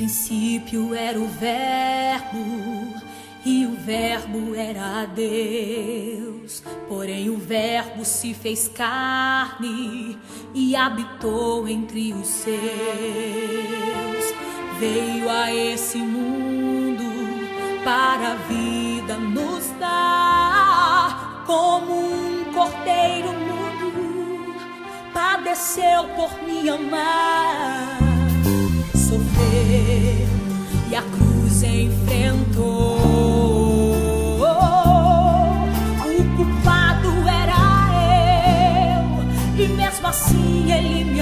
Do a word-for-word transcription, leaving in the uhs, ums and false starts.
princípio era o Verbo, e o Verbo era Deus. Porém o Verbo se fez carne e habitou entre os seus. Veio a esse mundo para a vida nos dar. Como um cordeiro mudo, padeceu por me amar. Sofreu e a cruz enfrentou. O culpado era eu, e mesmo assim ele me